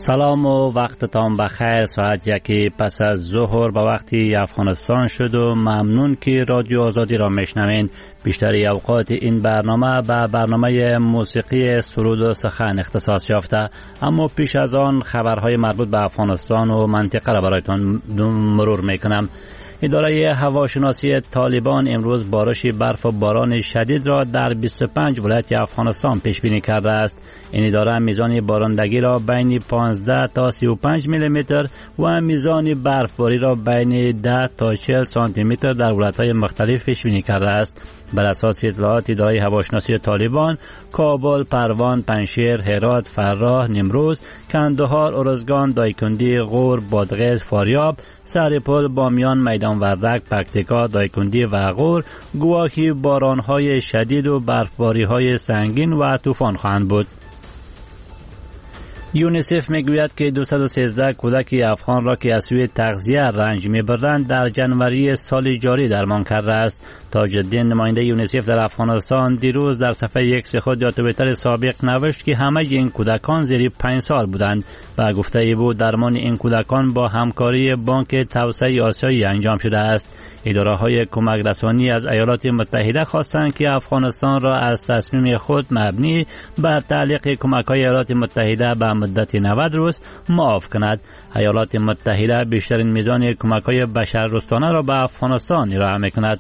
سلام و وقتتان بخیر. ساعت 1 پس از ظهر به وقتی افغانستان شد و ممنون که رادیو آزادی را میشنوین. بیشتری اوقات این برنامه به برنامه موسیقی سرود و سخن اختصاص یافته، اما پیش از آن خبرهای مربوط به افغانستان و منطقه را برایتان مرور میکنم. اداره هواشناسی طالبان امروز بارش برف و باران شدید را در 25 ولایت افغانستان پیش بینی کرده است. این اداره میزان بارندگی را بین 15 تا 35 میلیمتر و میزان برفباری را بین 10 تا 40 سانتی متر در ولایت‌های مختلف پیش بینی کرده است. بر اساس اطلاعات اداره هواشناسی طالبان، کابل، پروان، پنجشیر، هرات، فراه، نیمروز، کندهار، ارزگان، دایکندی، غور، بادغیس، فاریاب، سرپل، بامیان، میدان وردک، پکتیکا، دایکندی و غور گواهی باران‌های شدید و برفباری‌های سنگین و طوفان خواهند بود. یونیسف میگوید که 213 کودک افغان را که از سوی تغذیه رنج میبرند در جنوری سال جاری درمان کرده است. تاج الدین نماینده یونیسف در افغانستان دیروز در صفحه X خود یا توییتر سابق نوشت که همه این کودکان زیر 5 سال بودند و گفته ای بود درمان این کودکان با همکاری بانک توسعه آسیایی انجام شده است. اداره های کمک رسانی از ایالات متحده خواستند که افغانستان را از تصمیم خود مبنی بر تعلیق کمک های ایالات متحده به مدت 90 روز معاف کند. ایالات متحده بیشترین میزان کمک های بشردوستانه را به افغانستان ارائه میکند.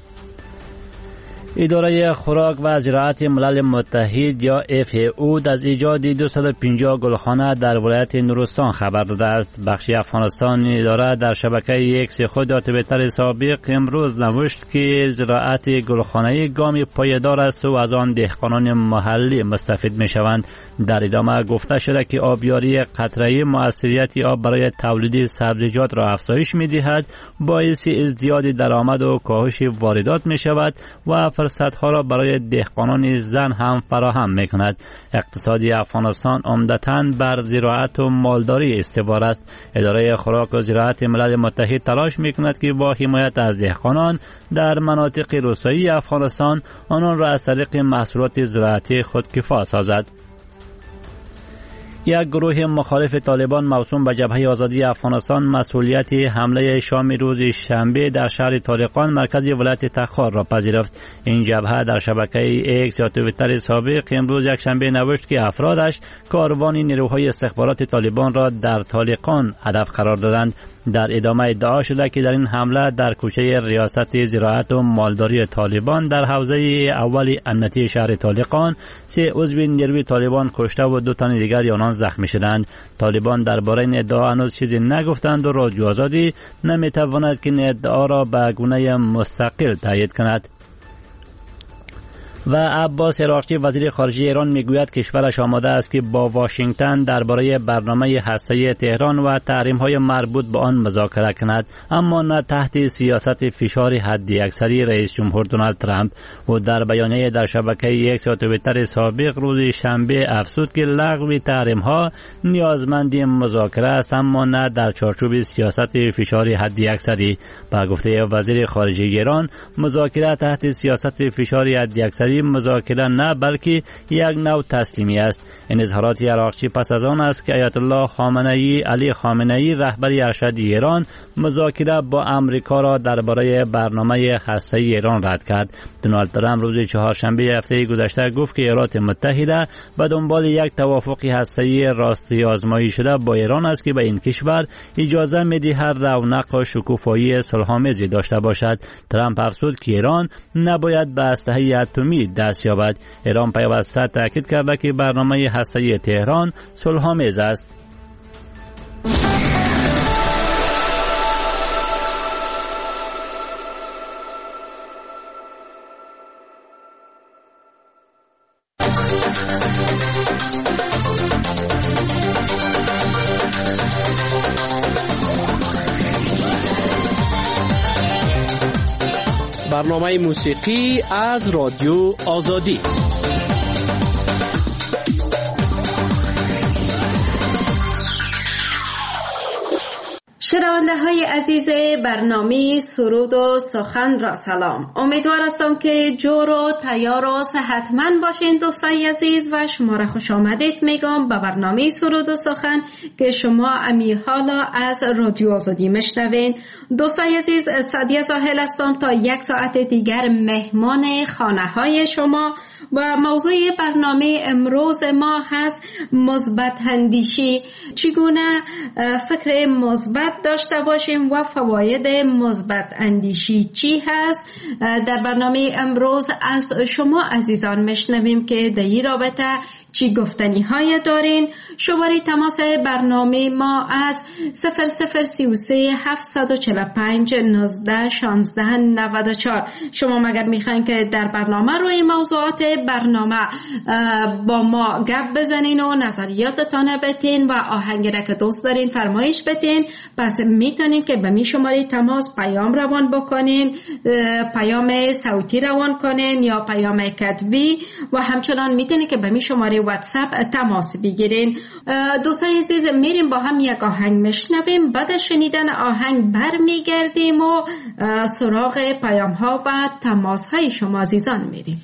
اداره خوراک و زراعت ملل متحد یا FAO از ایجاد 250 گلخانه در ولایت نورستان خبر داده است. بخش افغانستان اداره در شبکه X خود یا توییتر سابق امروز نوشت که زراعت گلخانه گام پایدار است و از آن دهقانان محلی مستفید می شوند. در ادامه گفته شده که آبیاری قطره‌ای مؤثریت آب برای تولید سبزیجات را افزایش می دهد، باعث ازدیاد درآمد و کاهش واردات می شود و فرصت‌ها را برای دهقانان زن هم فراهم می‌کند. اقتصاد افغانستان عمدتاً بر زراعت و مالداری استوار است. اداره خوراک و زراعت ملل متحد تلاش می‌کند که با حمایت از دهقانان در مناطق روستایی افغانستان آنان را از طریق محصولات زراعتی خودکفا سازد. یک گروه مخالف طالبان موسوم به جبهه آزادی افغانستان مسئولیت حمله شام روز شنبه در شهر طالقان مرکز ولایت تخار را پذیرفت. این جبهه در شبکه X یا توییتر سابق امروز یک شنبه نوشت که افرادش کاروان نیروهای استخبارات طالبان را در طالقان هدف قرار دادند. در ادامه ادعا شده که در این حمله در کوچه ریاست زراعت و مالداری طالبان در حوزه اول امنیتی شهر طالقان 3 عضو نیروی طالبان کشته و 2 تن دیگر آنان زخمی شدند. طالبان درباره این ادعا هنوز چیزی نگفتند و رادیو آزادی نمیتواند که این ادعا را به گونه مستقل تایید کند. و عباس عراقچی وزیر خارجه ایران میگوید کشورش آماده است که با واشنگتن درباره برنامه هسته‌ای تهران و تحریم‌های مربوط به آن مذاکره کند، اما نه تحت سیاست فشار حداکثری رئیس جمهور دونالد ترامپ. و در بیانیه در شبکه X یا توییتر سابق روز شنبه افزود که لغو تحریم‌ها نیازمند مذاکره است، اما نه در چارچوب سیاست فشار حداکثری. با گفته وزیر خارجه ایران مذاکره تحت سیاست فشار حداکثری مذاکره نه بلکه یک نوع تسلیمی است. این اظهارات عراقچی پس از آن است که آیت الله علی خامنه‌ای رهبر ارشد ایران مذاکره با امریکا را درباره برنامه هسته‌ای ایران رد کرد. دونالد ترامپ روز چهارشنبه هفته گذشته گفت که ایالات متحده به دنبال یک توافق هسته‌ای راستی آزمایی شده با ایران است که به این کشور اجازه می‌دهد رونق و شکوفایی صلح‌آمیزی داشته باشد. ترامپ افزود که ایران نباید به اسلحه اتمی دست یابد. ایران پیوسته تاکید کرده که برنامه هسته‌ای تهران صلح‌آمیز است. برنامه موسیقی از رادیو آزادی. شنونده های عزیز برنامه سرود و سخن را سلام. امیدوار هستم که جور و تیار و صحتمند باشین دوستای عزیز و شما را خوش آمدید میگم به برنامه سرود و سخن که شما امی حالا از رادیو آزادی میشنوین. دوستای عزیز، سعدیه زاهل هستم تا 1 ساعت دیگر مهمان خانه های شما و موضوع برنامه امروز ما هست مثبت اندیشی. چگونه فکر مثبت داشته باشیم و فواید مثبت اندیشی چی هست؟ در برنامه امروز از شما عزیزان میشنویم که در این رابطه چی گفتنی های دارین. شماره تماس برنامه ما از 0033 745 19 16 94. شما مگر میخواین که در برنامه روی موضوعات برنامه با ما گپ بزنین و نظریاتتان بتین و آهنگی را که دوست دارین فرمایش بتین، پس میتونین که به می شماره تماس پیام روان بکنین، پیام صوتی روان کنین یا پیام کتبی، و همچنان میتونین که به می شماره واتساپ تماس بگیرین. دوستای عزیز، میریم با هم یک آهنگ میشنویم. بعد از شنیدن آهنگ برمیگردیم و سراغ پیام ها و تماس های شما عزیزان میریم.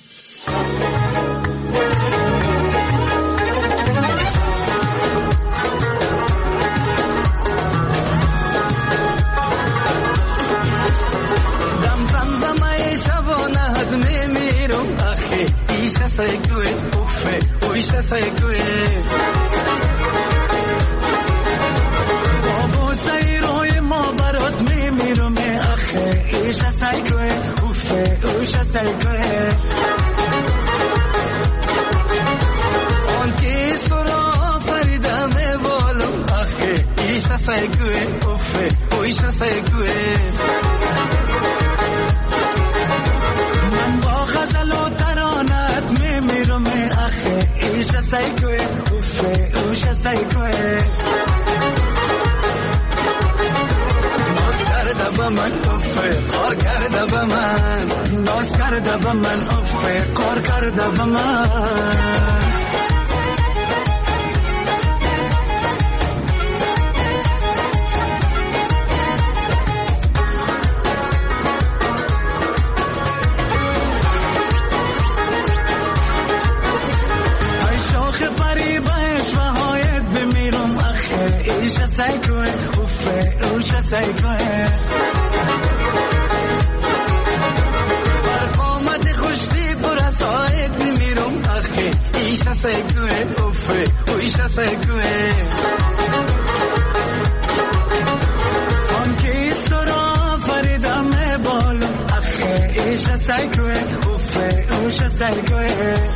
Saykue, uffe, uisha saykue. Abo sayroy ma barot mimiru me akhe, isha saykue, uffe, uisha saykue. On ki sura farida me bolo akhe, isha saykue, uffe, uisha saykue. Man ba ghazalo taranat mimiru me akhe, isha saykue, uffe, uisha saykue. Nos karda ba man uffe, qor karda ba man. Nos karda ba man uffe, qor karda ba man. Saykue, uffe, uisha saykue. Barqomat khushti pura said bimirum akhe, isha saykue, uffe, uisha saykue. Anki sura farida me bolu akhe, isha saykue, uffe, uisha saykue.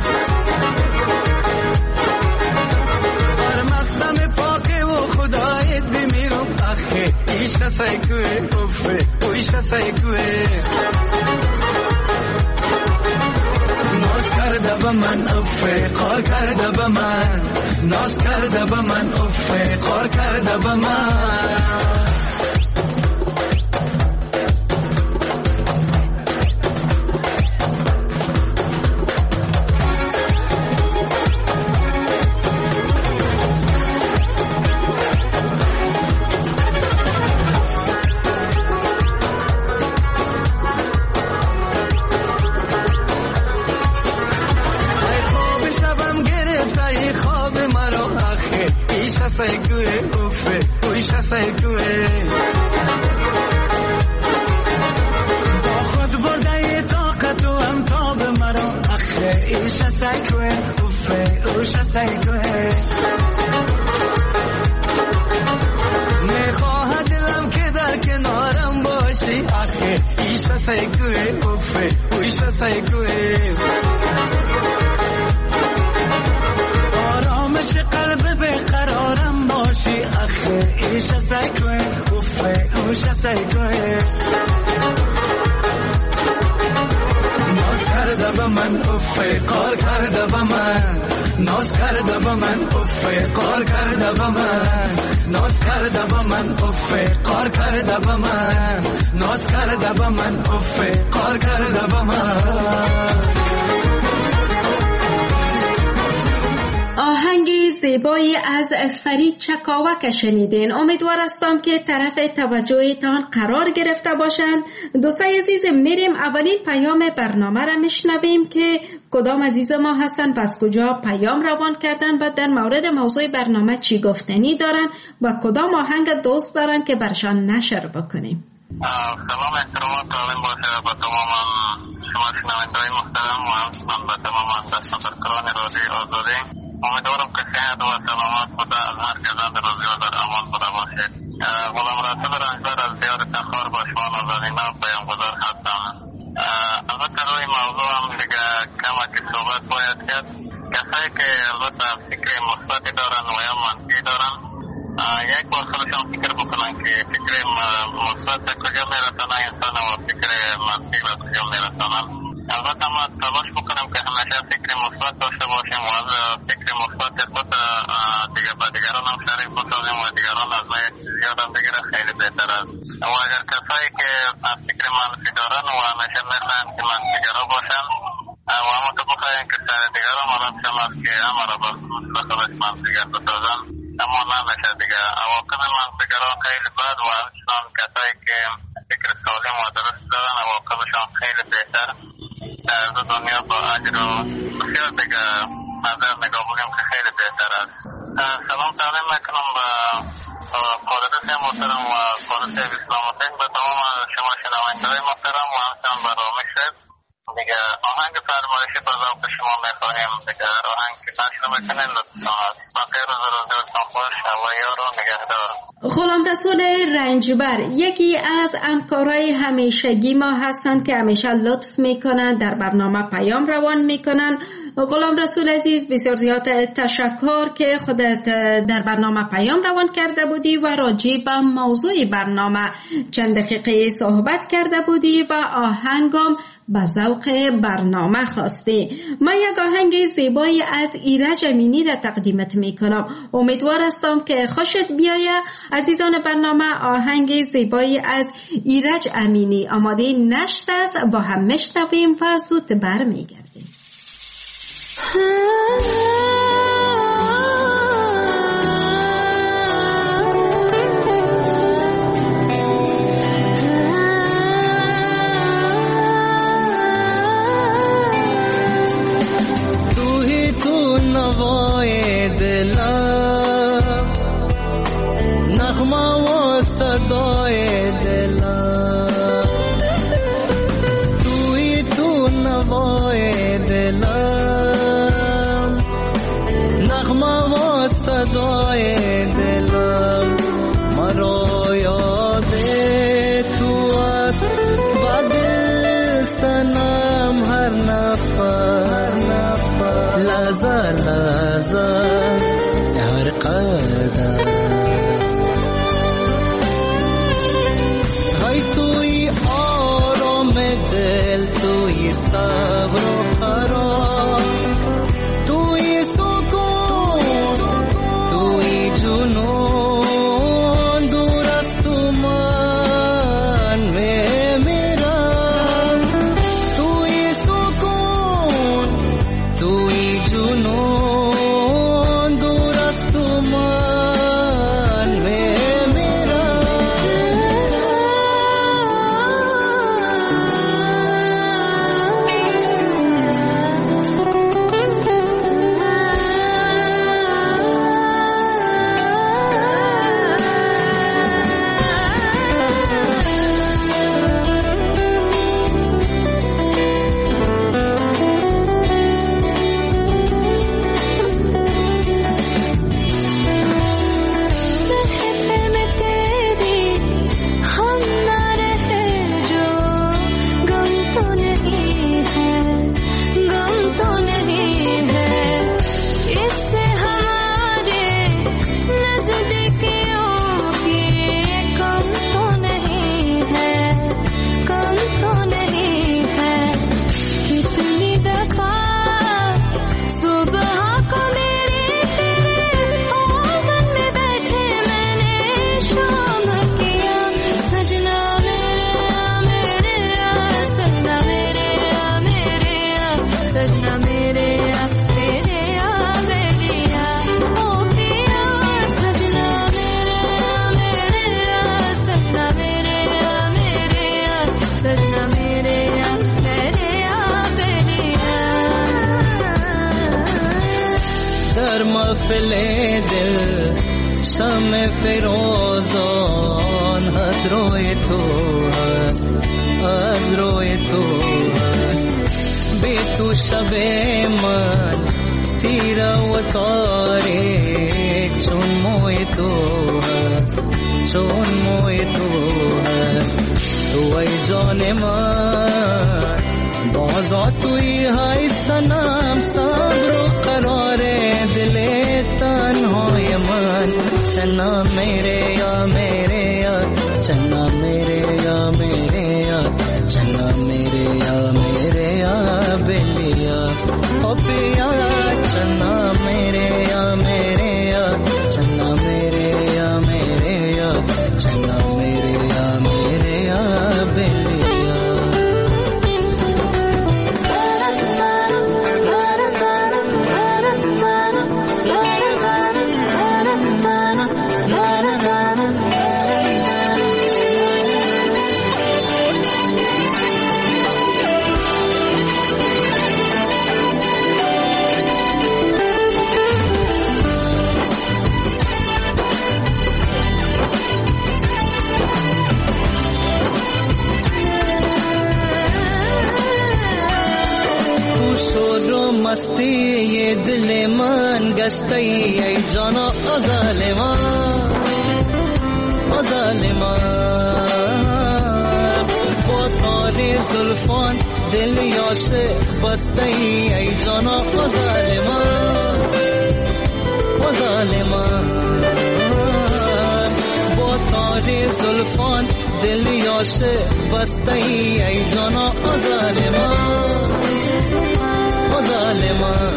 Isha saykue, uffe, uisha saykue. Nos karda ba man uffe, qor karda ba man. Nos karda ba man uffe, qor karda ba man. زیبایی از فرید چکاوک شنیدین. امیدوار هستم که طرف توجهتان قرار گرفته باشند. دوستای عزیز، میریم اولین پیام برنامه را میشنویم که کدام عزیز ما هستن، پس کجا پیام روان کردن و در مورد موضوع برنامه چی گفتنی دارن و کدام آهنگ دوست دارن که برشان نشر بکنیم. سلام، احترامات تعلیم باشه با تمام شما شنونده‌های محترم و همچنان به تمام دستمزدکاران رادیوی آزادی. امیدوارم که صحت و سلامت بوده از هر گزند روزی و در امان بوده باشید. غلام رسول رنجبر از دیار تخار با شما نازنینه و پیامگذار هستم. البته روی موضوع هم دیگه کمکی صحبت باید کرد. کسایی که البته فکر مثبتی دارن و یا منفی دارن، یک بار خودشان فکر بکنن که فکر مثبت کجا میرسانه انسان و فکر منفی به کجا میرسانن. البته ما تلاش بکنیم که همیشه فکر مثبت داشته باشیم و از فکر مثبت خود دیگه به دیگران هم شریک بسازیم و دیگران از ما یاد بگیره، خیلی بهتر است. و اگر کسایی که فکر منفی دارن و همیشه میخواین که منفیگرا باشن و همه که بخواین که سر دیگران مالت شماست که همه را به خودش منفیگر بسازن، اما نمیشه دیگه. عواقب منفیگران خیلی بد و همچنان کسایی که فکر سالم و درست دارن عواقبشان خیلی بهتر در دنیا با اجر و بسیار دیگه نظر نگاه بگم که خیلی بهتر است. سلام تعلیم میکنم به قادرت محترم و قادرت اسلام حسین، به تمام شما شنونده‌های محترم و همچنان به رامش شد. دیگه آهنگ فرمایشی به ذوق شما میخواهیم. دیگه آهنگ که نشر میکنین لطفا بخیر و روزتان خوش، هوایی رو نگهدار. غلام رسول رنجبر یکی از همکارای همیشگی ما هستند که همیشه لطف میکنن، در برنامه پیام روان میکنن. غلام رسول عزیز، بسیار زیاد تشکر که خودت در برنامه پیام روان کرده بودی و راجع به موضوع برنامه چند دقیقه صحبت کرده بودی و آهنگم به ذوق برنامه خواستی. من یک آهنگ زیبایی از ایرج امینی را تقدیمت میکنم. امیدوار هستم که خوشت بیایه. عزیزان برنامه، آهنگ زیبایی از ایرج امینی آماده نشت است، با هم میشنویم و زود برمیگردیم. نوای دلم، نغمه و صدای دلم، توی تو نوای دلم، نغمه و صدای دلم، مرا یاد تو است با دل سنم هر نفس، لحظه لحظه هر قدم، های توی آرام دل، توی صبر و قرار، توی سکون، توی جنون، دور از تو من میمیرم، توی سکون، توی جنون، دور از تو من میمیرم. محفل دل شمع فیروزان از روی تو هست، از روی تو هست. بی تو شب من تیره و تاریک چون موی تو هست، چون موی تو هست. تو ای جان من بازا توی های سنم، صبر و قرار دل تنهای من. چنا میره یا میره یا، چنا میره یا میره یا، چنا میره یا میره یا بلیا او پیا. چنا میره یا میره یا، چنا میره یا میره یا، چنا میره یا میره یا بلیا. مستی یہ دل من گشتی ای جانا ظالمان، ظالمان. با تار زلفان دل عاشق بستی ای جانا ظالمان، ظالمان. با تار زلفان دل عاشق بستی ای جانا ظالمان، ظالمان.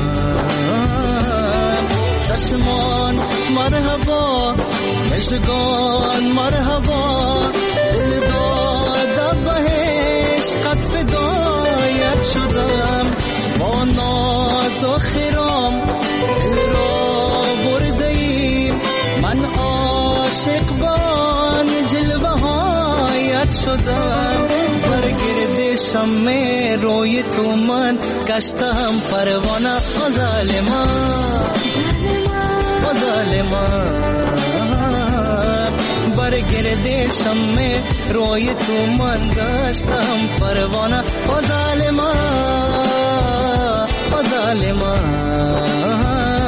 چشمان مرحبا، مشگان مرحبا، دل دادم بهش قد فدایت شدم. با ناز و خرام دل را برده ایم، من عاشق بان جلوه هایت شدم. برگرد شمع روی تو من گشتم پروانه، ظالمان، ظالمان. برگرد شمع روی تو من گشتم پروانه، ظالمان، ظالمان.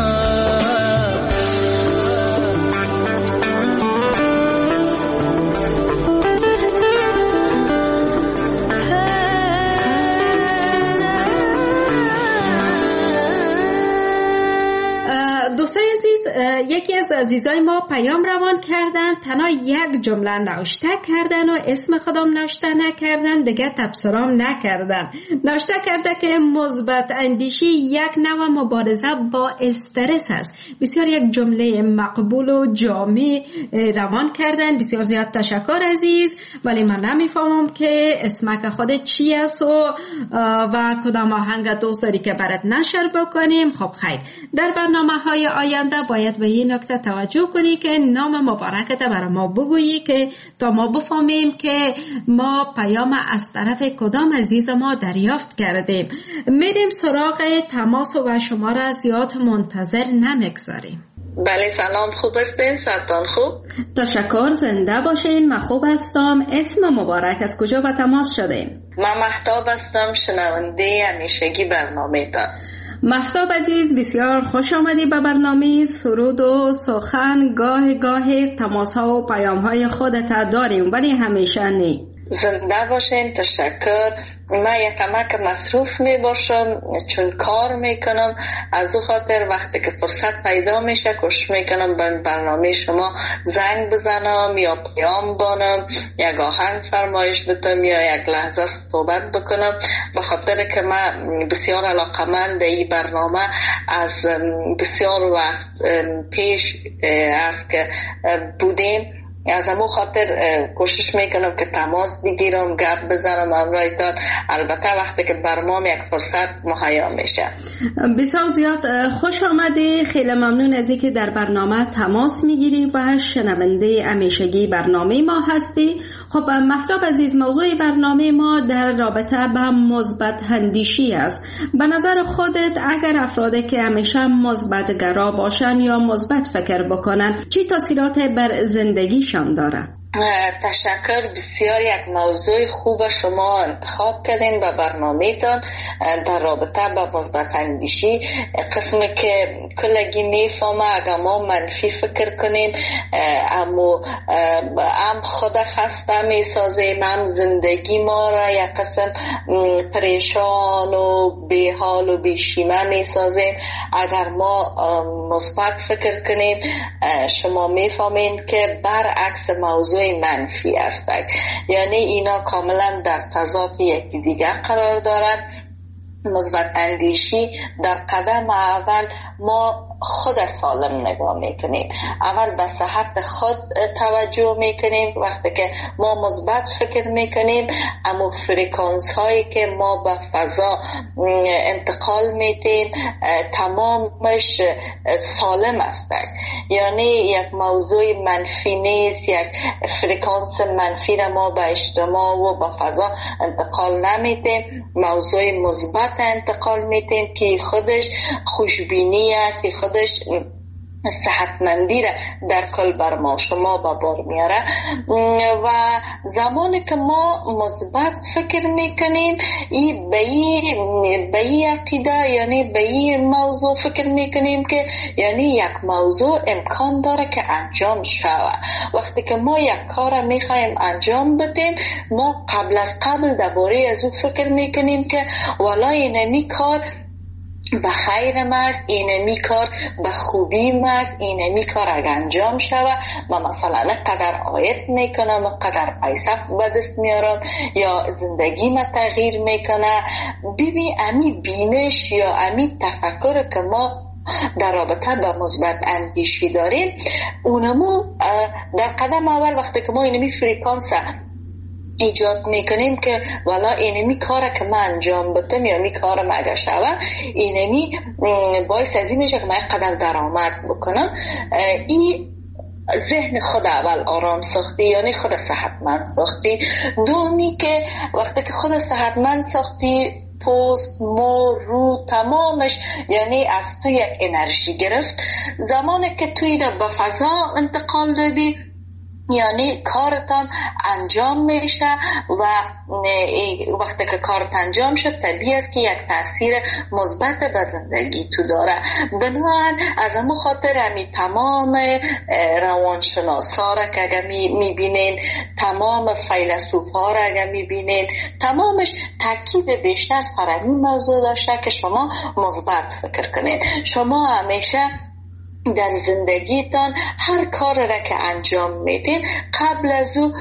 دوستای عزیز، یکی از عزیزای ما پیام روان کردن، تنها یک جمله نوشته کردن و اسم خودم نوشته نکردن، دیگه تبصرام نکردن. نوشته کرده که مثبت اندیشی یک نوع مبارزه با استرس است. بسیار یک جمله مقبول و جامع روان کردن. بسیار زیاد تشکر عزیز، ولی من نمیفهمم که اسمک خودت چی است و کدام آهنگ دوست داری که برات نشر بکنیم. خب خیر، در برنامه‌های آینده باید به این نکته توجه کنی که نام مبارکت برای ما بگویی که تا ما بفهمیم که ما پیام از طرف کدام عزیز ما دریافت کردیم. میریم سراغ تماس و شما را زیاد منتظر نمیگذاریم. بله سلام، خوب هستین؟ صدتان خوب؟ تشکر، زنده باشین. من خوب هستم. اسم مبارک از کجا به تماس شدین؟ من مهتاب هستم، شنونده همیشگی برنامه تا. مهتاب عزیز، بسیار خوش آمدی به برنامه سرود و سخن. گاه تماس ها و پیام های خودت داریم ولی همیشه نی. زنده باشین. تشکر. من یک کمک مصروف می باشم چون کار میکنم، از او خاطر وقتی که فرصت پیدا میشه کوشش میکنم به برنامه شما زنگ بزنم یا پیام بانم، یک آهنگ فرمایش بدم یا یک لحظه صحبت بکنم. به خاطر که من بسیار علاقمند این برنامه از بسیار وقت پیش است که بودیم از همون خاطر کوشش میکنم که تماس بگیرم، گپ بزنم همراهتان، البته وقتی که برنامه یک فرصت مهیا میشه. بسیار زیاد خوش آمدی، خیلی ممنون از اینکه در برنامه تماس میگیری و شنونده همیشگی برنامه ما هستی. خب مهتاب عزیز، موضوع برنامه ما در رابطه با مثبت اندیشی است. به نظر خودت اگر افرادی که همیشه مثبت گرا باشن یا مثبت فکر بکنن چی تاثیرات بر زندگیشان داره؟ تشکر، بسیار یک موضوع خوب شما انتخاب کردین به برنامه‌تان در رابطه با مثبت اندیشی. قسمی که کلگی میفهمه اگر ما منفی فکر کنیم هم خود خسته میسازیم، هم زندگی ما را یک قسم پریشان و بیحال و بیشیمه میسازیم. اگر ما مثبت فکر کنیم شما میفهمین که برعکس موضوع منفی است، یعنی اینا کاملا در تضاد یکی دیگر قرار دارد. مثبت اندیشی در قدم اول ما خود سالم نگاه میکنیم، اول به صحت خود توجه میکنیم. وقتی که ما مثبت فکر میکنیم اما فرکانس هایی که ما به فضا انتقال میدیم تمامش سالم است، یعنی یک موضوع منفی نیست، یک فرکانس منفی را ما به اجتماع و به فضا انتقال نمیدیم، موضوع مثبت انتقال میدیم که خودش خوشبینی است، خودش صحتمندی را در کل بر ما شما به بار میاره. و زمانی که ما مثبت فکر میکنیم به این عقیده، یعنی به این موضوع فکر میکنیم که یعنی یک موضوع امکان داره که انجام شود. وقتی که ما یک کار میخوایم انجام بدیم ما قبل درباره از او فکر میکنیم که والا اینمی کار به خیرم است، اینمی کار به خوبیم است، اینمی کار اگر انجام شود و مثلا قدر آیت میکنم، قدر پیسه به دست میارم یا زندگی ما تغییر میکنه. ببین امی بینش یا امی تفکر که ما در رابطه با مثبت اندیشی داریم اونمو در قدم اول وقتی که ما اینمی فریکانس ایجاد میکنیم که والا اینمی کاره که من انجام بدم یا می کارم اگر شوه اینمی باعث از این میشه که من قدر درآمد بکنم. این ذهن خود اول آرام ساختی، یعنی خود صحتمند ساختی. دومی که وقتی که خود صحتمند ساختی پوست، مو، رو تمامش یعنی از تو یک انرژی گرفت. زمانی که توی به فضا انتقال دادی یعنی کارتان انجام میشه و وقتی که کارت انجام شد طبیعی است که یک تاثیر مثبت به زندگی تو داره. بنابراین از همون خاطر همی تمام روانشناسا را که اگر میبینین، تمام فیلسوفا را اگر میبینین، تمامش تاکید بیشتر سر این موضوع داشته که شما مثبت فکر کنین. شما همیشه در زندگیتان هر کار را که انجام میدین قبل از او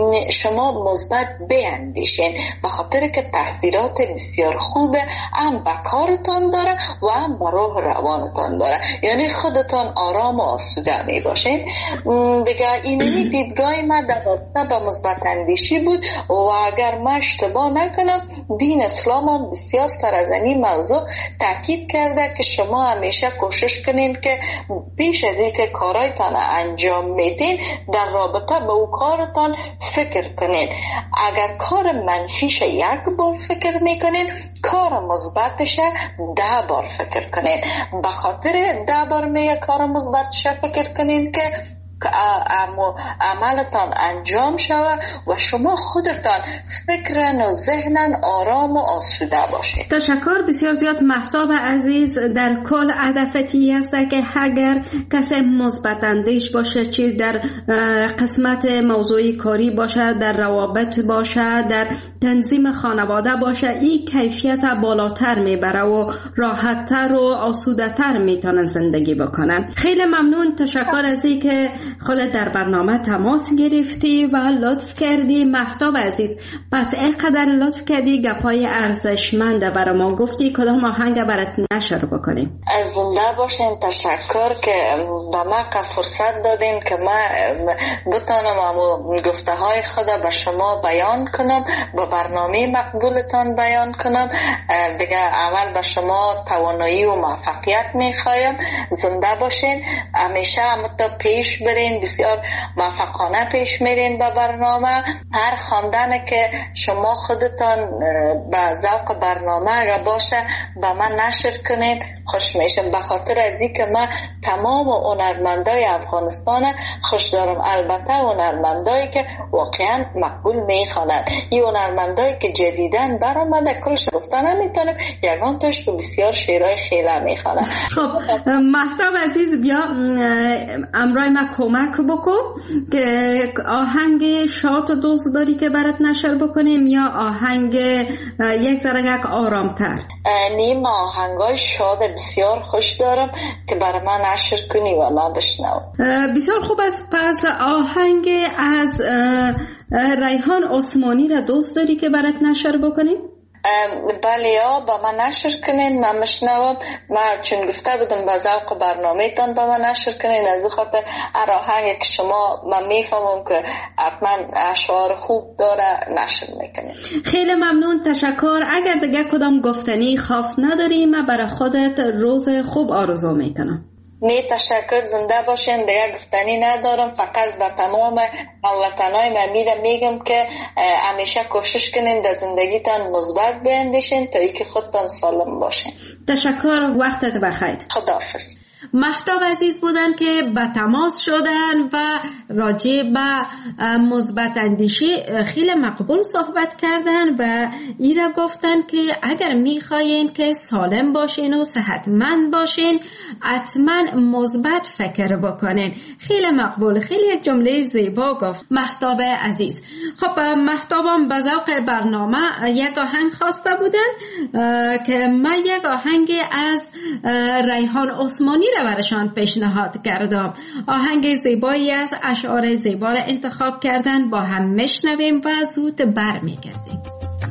شما مثبت بیندیشین، به خاطر که تاثیرات بسیار خوبه هم به کارتان داره و هم به روح روانتان داره، یعنی خودتان آرام و آسوده می باشین. دیگه اینی دیدگاه ما در رابطه با مثبت اندیشی بود و اگر من اشتباه نکنم دین اسلام هم بسیار سر از این موضوع تاکید کرده که شما همیشه کوشش کنین که بیش از اینکه کارایتان انجام میدین در رابطه با او کارتان فکر کنین. اگر کار منفیش یک بار فکر میکنین کار مثبتش 10 بار فکر کنین. به خاطر 10 بار میگه کار مثبتش فکر کنین که عملتان انجام شود و شما خودتان فکرن و ذهنن آرام و آسوده باشید. تشکر بسیار زیاد مهتاب عزیز. در کل هدفتی است که اگر کسی مثبت اندیش باشه، چه در قسمت موضوعی کاری باشه، در روابط باشه، در تنظیم خانواده باشه، این کیفیت بالاتر میبره و راحتتر و آسوده‌تر میتونن زندگی بکنن. خیلی ممنون، تشکر از این که خودت در برنامه تماس گرفتی و لطف کردی مهتاب عزیز. پس اینقدر لطف کردی گپای ارزشمند برای ما گفتی، کدام آهنگ برات نشر بکنیم؟ از زنده باشین. تشکر که به ما فرصت دادین که ما بتانم گفته های خود به شما بیان کنم، به برنامه مقبولتان بیان کنم. دیگه اول به شما توانایی و موفقیت میخوایم. زنده باشین، همیشه همتا پیش برین، بسیار موفقانه پیش میرین به برنامه. هر خواندن که شما خودتان به ذوق برنامه اگه باشه به من نشر کنین، خوش میشم. به خاطر از این که من تمام هنرمندای افغانستان خوش دارم، البته هنرمندایی که واقعا مقبول میخوانند. این هنرمندایی که جدیدن برآمده کلش گفتن نمیتونم، یگان تاش تو بسیار شعرهای خیلی میخوانند. خب مهتاب عزیز، بیا امرای ما کمک بکن که آهنگ شاد دوست داری که برات نشر بکنیم یا آهنگ یک ذره آرامتر؟ نیم آهنگای شاد بسیار خوش دارم که برای من نشر کنی و من بشنوم. بسیار خوب است. پس آهنگ از ریحان عثمانی را دوست داری که برات نشر بکنیم؟ بله یا با من نشر کنین، من مشنوم. من چون گفته بودم به ذوق برنامه تان با من نشر کنین، از خاطر هر آهنگ که شما من میفهمم که حتما اشعار خوب داره نشر میکنین. خیلی ممنون، تشکر. اگر دیگه کدام گفتنی خاص نداری من برای خودت روز خوب آرزو میکنم. می تشکر، زنده باشین. دیگه گفتنی ندارم، فقط به تمام هموطنای من میگم که همیشه کوشش کنین در زندگیتان مثبت بیندیشین تا اینکه خودتان سالم باشین. تشکر، وقتت بخیر. خداحافظ. مهتاب عزیز بودن که به تماس شدن و راجع به مثبت اندیشی خیلی مقبول صحبت کردن و ایرا گفتن که اگر میخواین که سالم باشین و صحتمند باشین حتما مثبت فکر بکنین. خیلی مقبول، خیلی یک جمله زیبا گفت مهتاب عزیز. خب مهتابم به ذوق برنامه یک آهنگ خواسته بودن که من یک آهنگ از ریحان عثمانی را برشان پیشنهاد کردم. آهنگ زیبایی است، اشعار زیبا را انتخاب کردن، با هم میشنویم و زود برمیگردیم.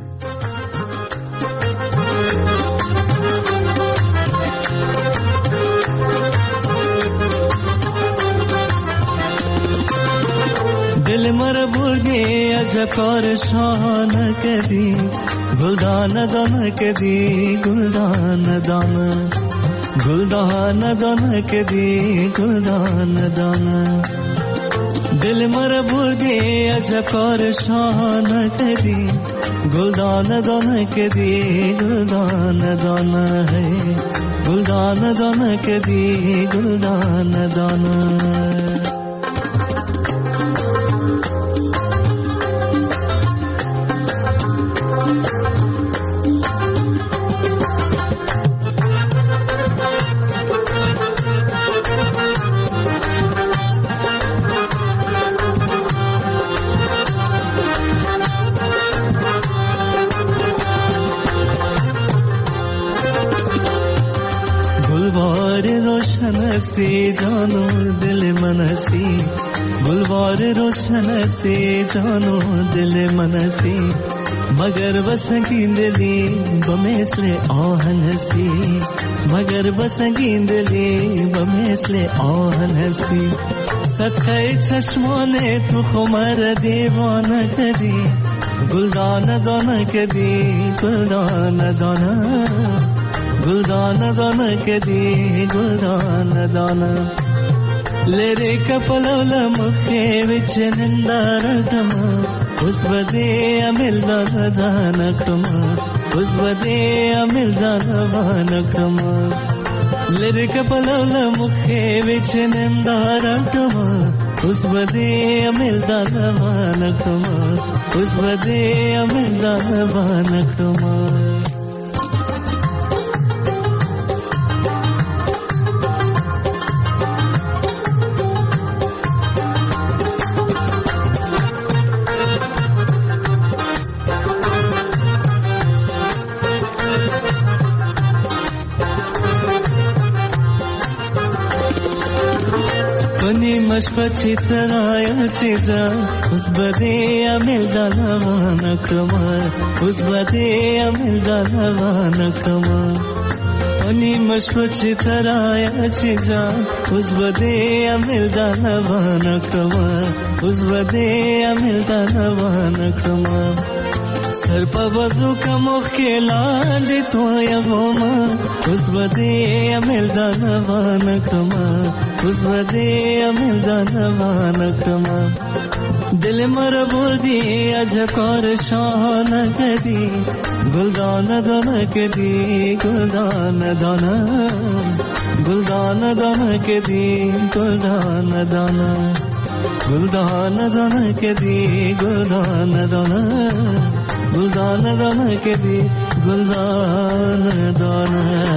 دل مر بردی از کار شان کدی، گلدان دان کدی، گلدان دان، گلدان دان کدی، گلدان دان. دل مر بردی از کار شان کدی، گلدان دان کدی، گلدان دان ہے، گلدان دان کدی، گلدان دان. हंसी जानो दिल मनसी, गुलवार रोशन हंसी जानो दिल मनसी, मगर बस गिंदली बमेसले आहन हंसी, मगर बस गिंदली बमेसले आहन हंसी. सत्य चश्मोने तू खुमर दीवाना कदी, गुलदान दाना कदी, गुलदान दाना, गुलदान दाना कदी, गुलदान दाना. लेरे कपलवल मुखे विच निंदारदम, उस बदे अमिल दानकम, उस बदे अमिल दानकम. लेरे कपलवल मुखे विच निंदारदम, उस बदे अमिल दानकम, उस बदे अमिल दानकम. मशपची तराया चीजा, उस बदे अमिल दानवान कमा, उस बदे अमिल दानवान कमा. آنی مشوچی ترایا چی جان از بدی امل دانوان کما از بدی امل دانوان کما سر په بازو کا مخ کې لاندې تویا وما اوس بدی امل دانوان کما اوس بدی امل دانوان کما دل مر بردی اجکار شان کدی گلدان دان کدی گلدان دان گلدان دان کدی گلدان دان گلدان دان کدی گلدان دان گلدان دان کدی گلدان دان.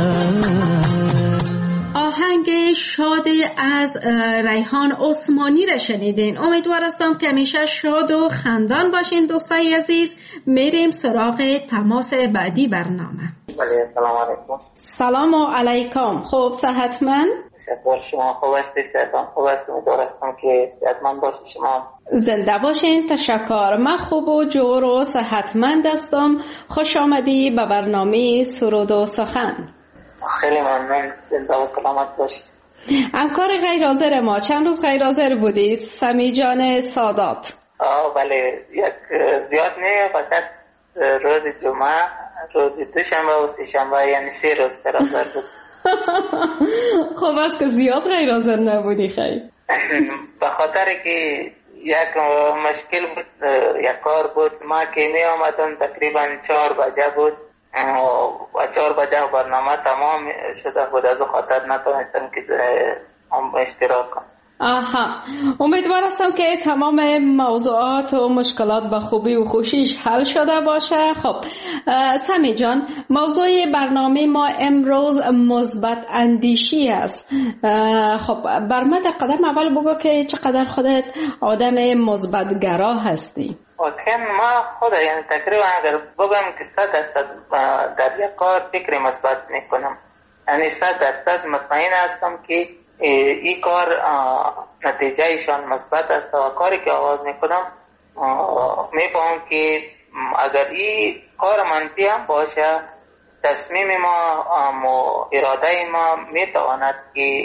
آهنگ شاد از ریحان عثمانی را شنیدین. امیدوار هستم که همیشه شاد و خندان باشین دوستای عزیز. میریم سراغ تماس بعدی برنامه. بله سلام علیکم. سلام علیکم. خوب صحتمند؟ شکر شما خوب هستی؟ صحتم خوب است. امیدوار هستم که صحتمند باشی. شما زنده باشین. تشکر. من خوب و جور و صحتمند هستم. خوش آمدی به برنامه سرود و سخن. خیلی ممنون. زنده و سلامت باشی. همکار غیر حاضر ما چند روز غیر حاضر بودید؟ سمی جان سادات. بله یک زیاد نه، فقط روز جمعه، روز دوشنبه و سه شنبه، یعنی 3 روز غیر حاضر بود. خب است که زیاد غیر حاضر نبودی. خیلی به خاطر که یک مشکل بود، یک کار بود. ما که می آمدم تقریبا 4 بجه بود و 4 بجه برنامه تمام شده بود، از خاطر نتونستم که اشتراک کنم. آها، امیدوار هستم که تمام موضوعات و مشکلات به خوبی و خوشیش حل شده باشه. خب سمی جان، موضوع برنامه ما امروز مثبت اندیشی است. خب بر من در قدم اول بگو که چقدر خودت آدم مثبت گرا هستی. ما خود یعنی تقریبا اگر بگم که 100% در یک کار فکر مثبت میکنم، یعنی 100% مطمئن هستم که این کار نتیجه ایشان مثبت است و کاری که آغاز میکنم میفهمم که اگر این کار منفی هم باشه، تصمیم ما اراده ما میتواند که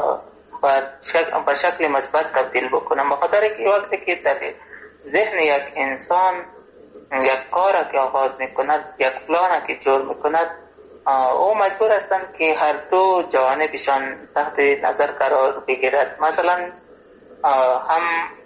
به شکل مثبت تبدیل بکنم. بخاطر که وقتی که در ذهن یک انسان یک کار که آغاز میکند، یک پلان که جور میکند، او مجبور هستند که هر دو جوانبشان تحت نظر قرار بگیرد. مثلا هم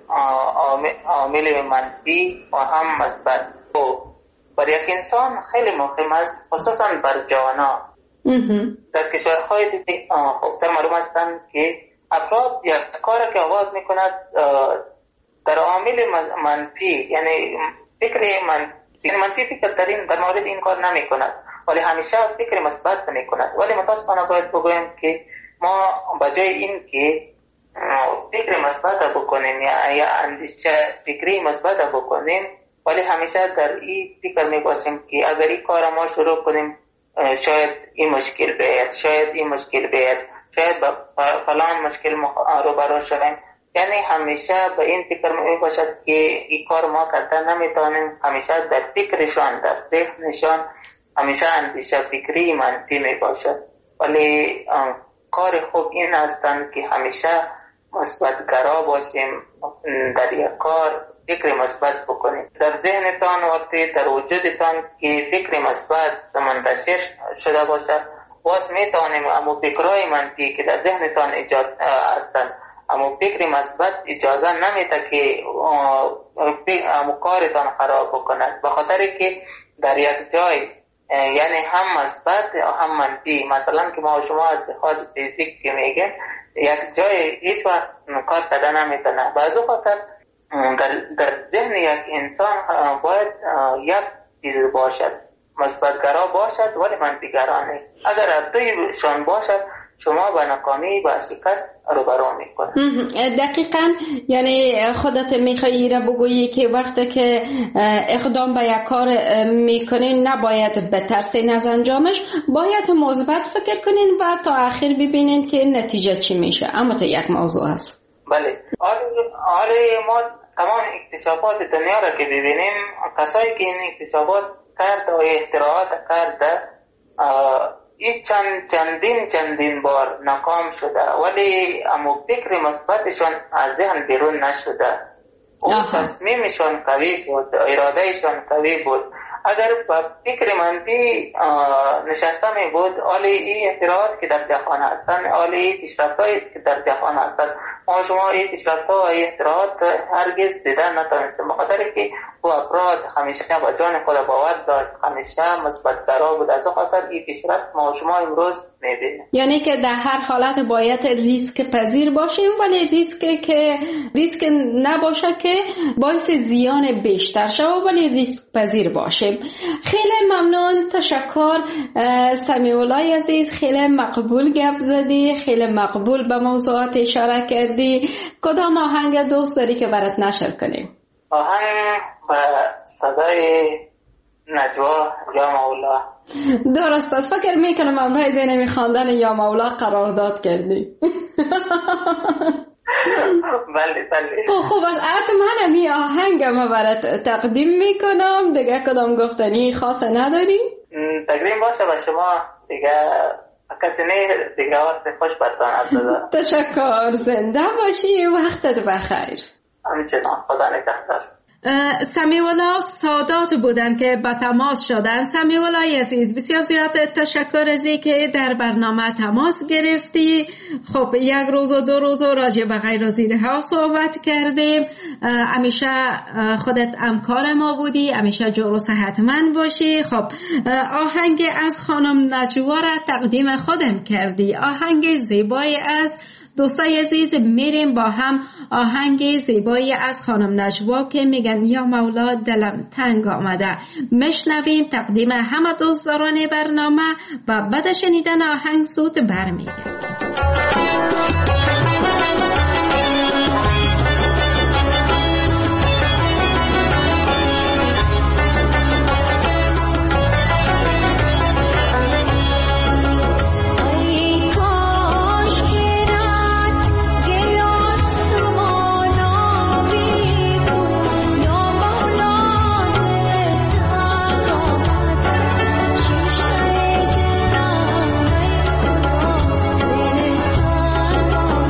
عامل منفی و هم مثبت. بر یک انسان خیلی مهم است، خصوصا بر جوانا. در کشورهای دیگه خوبتر معلوم هستند که افراد یک کار که آغاز میکند در عامل منفی، یعنی فکر منفی فکر در مورد این کار نمی کند، ولی همیشه فکر مثبت می کند. ولی متاسفانه باید بگویم که ما بجای این که فکر مثبت بکنیم یا اندیشه فکری مثبت بکنیم، ولی همیشه در این فکر می باشیم که اگر این کار ما شروع کنیم شاید این مشکل بیاد، شاید این مشکل بیاد، شاید با فلان مشکل روبرو شویم. یعنی همیشه به این فکر می باشد که این کار ما کردن نمیتونیم. همیشه در فکرشان، در ذهنشان همیشه اندیشه فکری منفی می باشد. ولی کار خوب این هستند که همیشه مثبت گرا باشیم، در یک کار فکر مثبت بکنیم. در ذهنتان وقتی در وجودتان که فکر مثبت منتشر شده باشد، باز میتونیم اما فکرهای منفی که در ذهنتان ایجاد هستند، اما فکر مثبت اجازه نمیده که کارتان خراب بکند. بخاطر که در یک جای یعنی هم مثبت و هم منفی، مثلا که ما شما از لحاظ فیزیک که میگیم یک جای هیچ وقت کار کردن نمیتونه. بعضو خاطر در ذهن یک انسان باید یک چیز باشد، مثبت‌گرا باشد ولی منفی‌گرا نه. اگر هر دویشان باشد شما به ناکامی و شکست روبرو میکنه. دقیقاً، یعنی خودت میخوایی را بگویی که وقتی که اقدام به یک کار میکنین نباید بترسین از انجامش، باید مثبت فکر کنین و تا آخر ببینین که نتیجه چی میشه. اما تو یک موضوع هست. بله، آره ما تمام اکتشافات دنیا را که ببینیم، کسایی که این اکتشافات کرده و اختراعات کرده، این چندین بار ناکام شده، ولی اما فکر مثبتشان از ذهن بیرون نشده. اون تصمیمشان قوی بود، ارادهشان قوی بود. اگر با فکر منفی نشسته می بود، آلی این اعتراض که در جهان هستند، آلی این پیشرفت‌هایی که در جهان هستند، ما شما این پیشرفت‌ها و این اعتراض هرگز دیدن نتوانستیم، بخاطر که او افراد همیشه با جان خود باور داشت، همیشه مثبت‌گرا بود. از خاطر این پیشرفت ما شما امروز می‌بینیم. یعنی که در هر حالت باید ریسک پذیر باشیم، ولی ریسک نباشه که باعث زیان بیشتر شود، ولی ریسک پذیر باشیم. خیلی ممنون، تشکر سمیعالله عزیز، خیلی مقبول گپ زدی، خیلی مقبول به موضوعات اشاره کردی. کدام آهنگ دوست داری که برات نشر کنیم؟ آهنگ به صدای نجوا یا مولا. درست است، فکر میکنم امروز زینمی خواندن یا مولا قرارداد کردی. بله. خوب است، حتما می آهنگ ما برات تقدیم میکنم. دیگه کدام گفتنی خاص نداری؟ تقدیم باشه به شما دیگه، کسی نه دیگه. وقت خوش برتان. تشکر، زنده باشی، وقتت بخیر. همچنان، خدا نگهدار. سمیعالله سادات بودن که با تماس شدن. سمیعالله عزیز، بسیار زیاد تشکر از اینکه در برنامه تماس گرفتی. خب یک روز و 2 روز راجع به غیر از اینها صحبت کردیم. همیشه خودت همکار ما بودی، همیشه جور و صحتمند باشی. خب آهنگ از خانم نجوا را تقدیم خودم کردی، آهنگ زیبایی است. دوستای عزیز، میریم با هم آهنگ زیبایی از خانم نجوا که میگن یا مولا دلم تنگ آمده مشنویم، تقدیم همه دوستداران برنامه و بعد شنیدن آهنگ زود برمیگردیم. Oh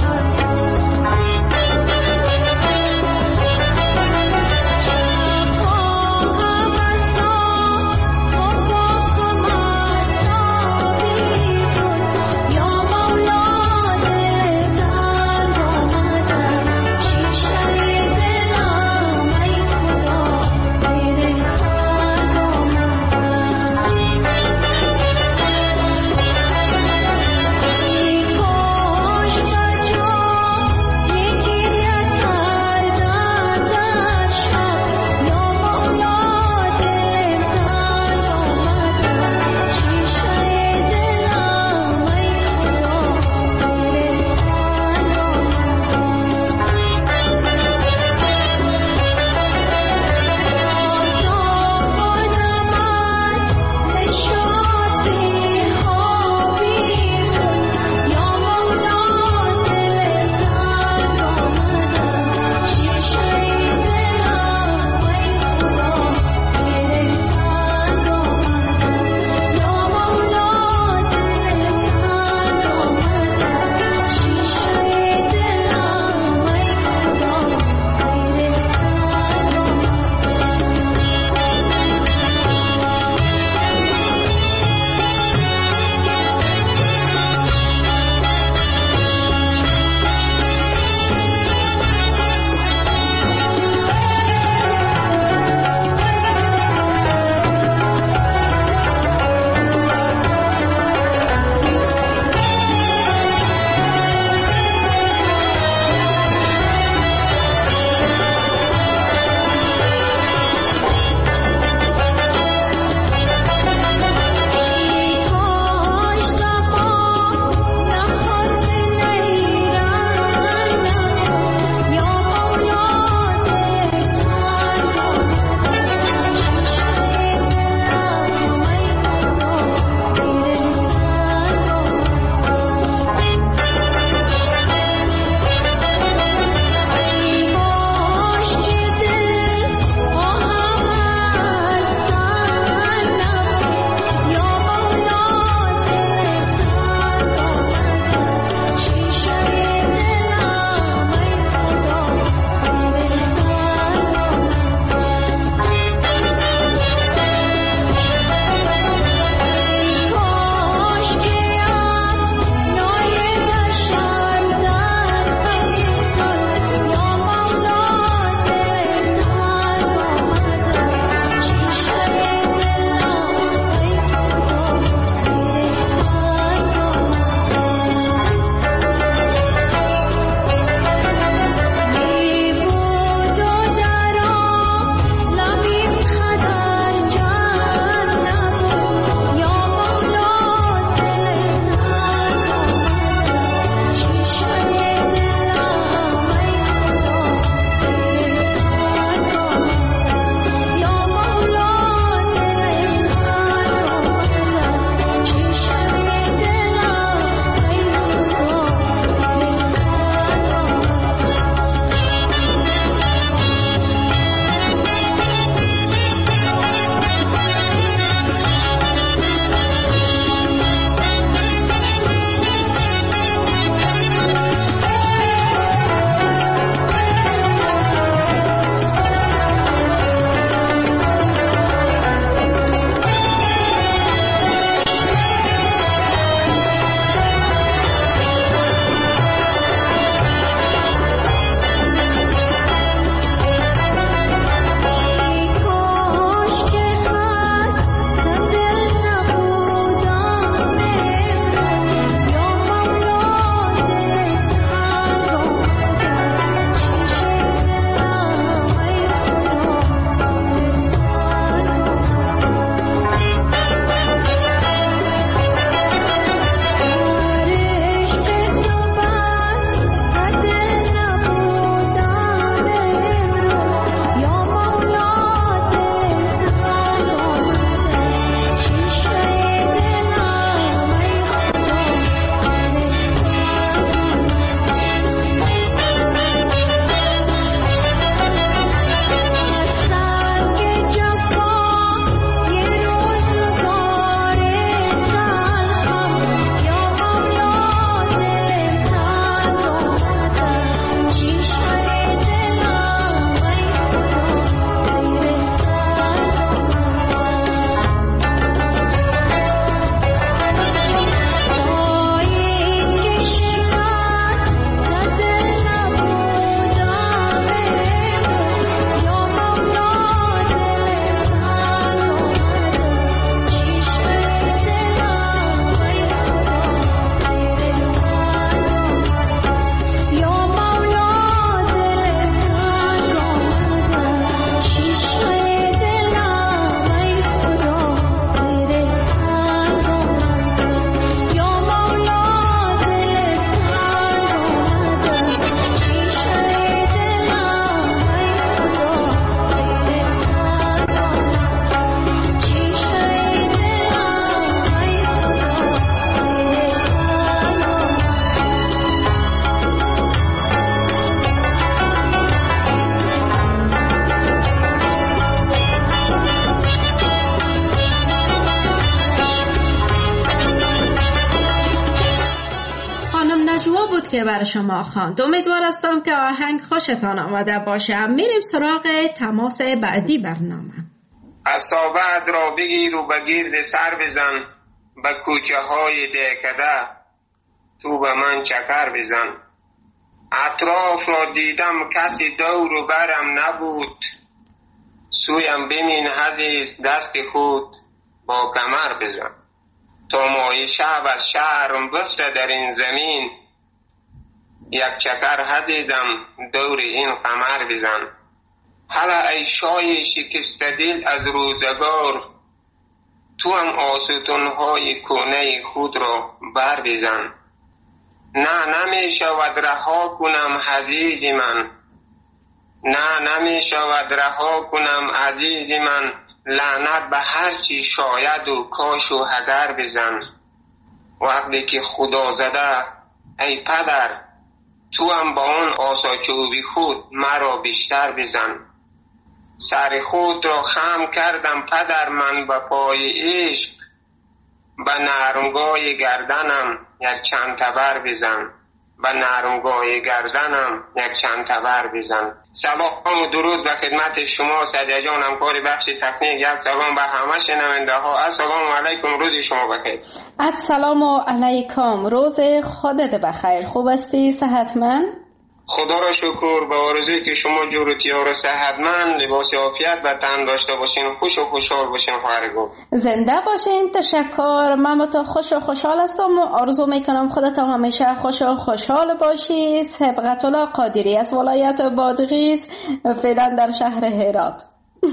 بود که برای شما خواند. امیدوار هستم که آهنگ خوشتان آمده باشه. میریم سراغ تماس بعدی برنامه. اصابت را بگیر و به گرد سر بزن، به کوچه های دهکده تو به من چکر بزن. اطراف را دیدم کسی دور و برم نبود، سویم بمین عزیز دست خود با کمر بزن. تا ماه شب از شهرم بفته در این زمین، یک چکر عزیزم دور این قمر بزن. حالا ای شای شکسته دل از روزگار، تو هم آستونهای کهنه خود را بر بزن. نه نمی شود رها کنم عزیز من، نه نمی شود رها کنم عزیز من. لعنت به هر چی شاید و کاش و اگر بزن. وقتی که خدا زده ای پدر، تو هم با اون آسا چوبی خود مرا بیشتر بزن. سر خود را خم کردم پدر من به پای عشق، به نرمگاه گردنم یک چند تبر بزن. به نرمگاه گردنم یک چند تبر بزن. سلام و درود به خدمت شما سعدیه جان، همکار بخش تکنیک. یک سلام به همه شنونده ها. السلام علیکم، روز شما بخیر. السلام علیکم، روز خودت بخیر. خوب هستی؟ صحتمند؟ خدا را شکر. به آرزویی که شما جور و تیار و صحتمند، لباس عافیت و تن داشته باشین، خوش و خوشحال باشین. خواهر گفت زنده باشین. تشکر. من تو خوش و خوشحال هستم و آرزو میکنم خودت همیشه خوش و خوشحال باشی. سبقت الله قادری از ولایت بادغیس، فعلا در شهر هرات.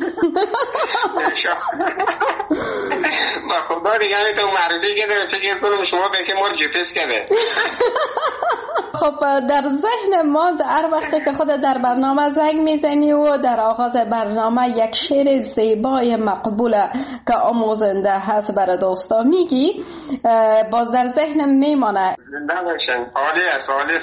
با خدا دیگه تو مردی که داره فکر کنم شما به که مار جپس کرده. خب در ذهن ما هر وقت که خود در برنامه زنگ میزنی و در آغاز برنامه یک شعر زیبای مقبوله که آموزنده هست برای دوستا میگی، باز در ذهنم میمانه. زنده باشن. حالی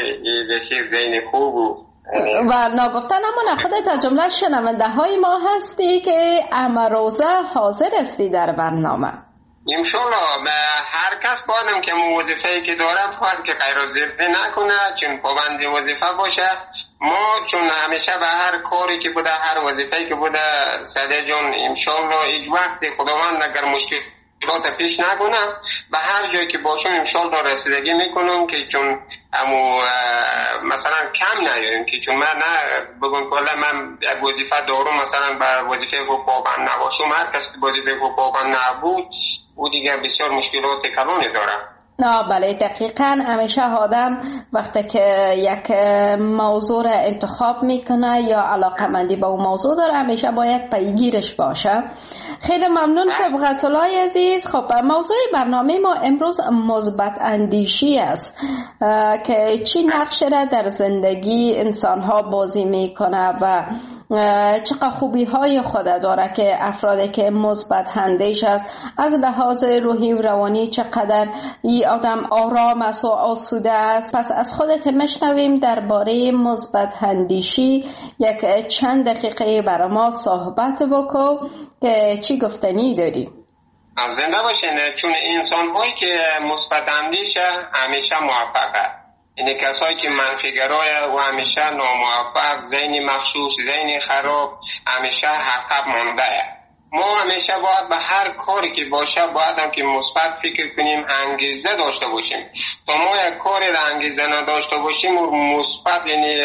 ذهن خوب و ناگفتن اما خودت از جمله شنونده های ما هستی که امروزه حاضر هستی در برنامه. انشالله به هر کس بادم که وظیفه‌ای که دارم باید که غیر از ذره نکنه، چون پابند وظیفه باشه. ما چون همیشه به هر کاری که بوده، هر وظیفه‌ای که بوده سعدیه جان، انشالله هیچ وقت خداوند اگر مشکلات پیش نکنه، به هر جایی که باشم انشالله رسیدگی میکنم که چون امو مثلا کم نیاریم که چون من نه بگم کلا من یک وظیفه دارم، مثلا به وظیفه کو پابند نباشم. هر کس که وظیفه کو پابند نبود او دیگه بسیار مشکلات کلانی داره. نه بله دقیقاً. همیشه آدم وقتی که یک موضوع را انتخاب میکنه یا علاقمندی به اون موضوع داره، همیشه باید پیگیرش باشه. خیلی ممنون سبقت الله عزیز. خب موضوع برنامه ما امروز مثبت اندیشی است که چی نقش را در زندگی انسان ها بازی میکنه و چقدر خوبی های خود داره که افرادی که مثبت اندیش است از لحاظ روحی و روانی چقدر این آدم آرام است و آسوده است. پس از خودت مشنویم درباره مثبت اندیشی یک چند دقیقه برای ما صحبت بکن که چی گفتنی داری. زنده باشین. چون انسان هایی که مثبت اندیشه همیشه موفقه، یعنی کسایی که منفیگرای و همیشه ناموفق، ذهن مغشوش، ذهن خراب، همیشه عقب مانده. ما همیشه باید به هر کاری که باشه باید هم که مثبت فکر کنیم، انگیزه داشته باشیم. تا ما یک کاری را انگیزه نداشته باشیم و مثبت یعنی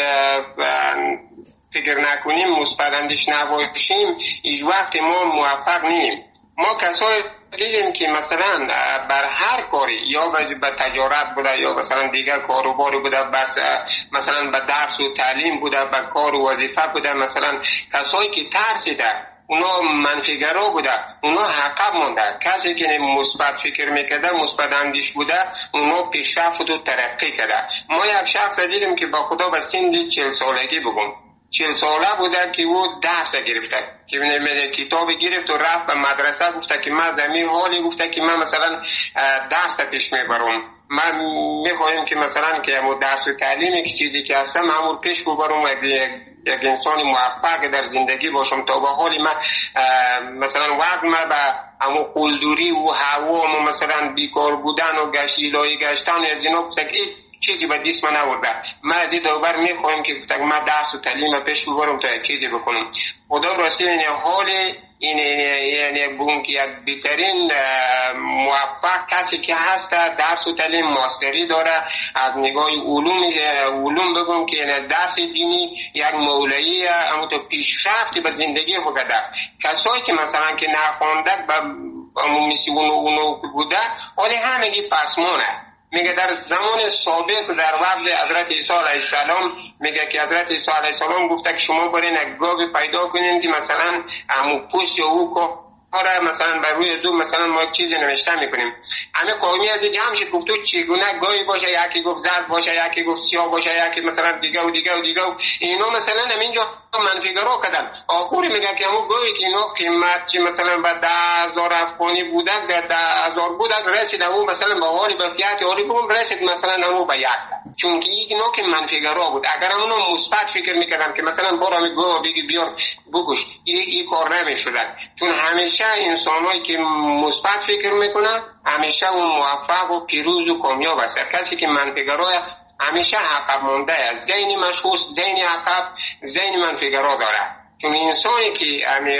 فکر نکنیم، مثبت اندیش نباشیم، هیچ وقت ما موفق نیم. ما کسایی دیدیم که مثلا بر هر کاری یا به تجارت بوده یا مثلا دیگر کاروباری بوده، بس مثلا به درس و تعلیم بوده، به کار و وظیفه بوده، مثلا کسایی که ترسیده اونا منفیگرا بوده، اونا عقب مونده. کسی که مثبت فکر میکرده، مثبت اندیش بوده، اونا پیشرفت و ترقی کرده. ما یک شخص دیدیم که با خدا به سن 40 سالگی بگم 40 ساله بوده که او درس گرفته، که کتاب گرفت و رفت به مدرسه، گفته که من زمین حالی، گفته که من مثلا درس پیش میبرم، من میخوایم که مثلا که درس و تعلیم که چیزی که هستم همون پیش ببرم، یک انسان موفق در زندگی باشم. تا به حالی من مثلا وقت من به همون قلدوری و هوا و مثلا بیکار بودن و گشتیلایی گشتن از اینا گفته که چیزی به دست من نورده. ما از این دوبر میخوایم که گفتم ما درس و تعلیم پیش ببرم تا چیزی بکنم. خدا راستی این حال این یعنی بون که یک بهترین موفق کسی که هست درس و تعلیم ماستری داره از نگاه علوم بگم که یعنی درس دینی یک مولایی اما تو پیشرفتی به زندگی بگده. کسایی که مثلا که نخوانده مثل اونو بوده ولی همگی پسمانه. میگه در زمان سابق در وقت حضرت عیسی علیه السلام میگه که حضرت عیسی علیه السلام گفته که شما برین یک گاوی پیدا کنین که مثلا همون پوست یا او کاره مثلا بر روی زوم مثلا ما چیزی نوشته میکنیم. همه قومی از جمع شد گفت تو چگونه گاوی باشه، یکی گفت زرد باشه، یکی گفت سیاه باشه، یکی مثلا دیگه و اینا مثلا همینجا منفیگرا کردن. آخری میگه که همون گاوی که اینا قیمت چی مثلا به 10,000 افغانی بوده 10,000 بوده رسید همون مثلا به حالی به فیات حالی بگم رسید مثلا همون به یک. چون که اینا که منفیگرا بود. اگر همون مثبت فکر میکردن که مثلا برو می گاو بگی بیار بکش این کار نمیشدن. چون همیشه انسانایی که مثبت فکر میکنن همیشه اون موفق و پیروز و کامیاب است. کسی که منفیگرا همیشه عقب مونده است. ذهن مشخوص، ذهن عقب، ذهن منفیگرا داره. چون انسانی که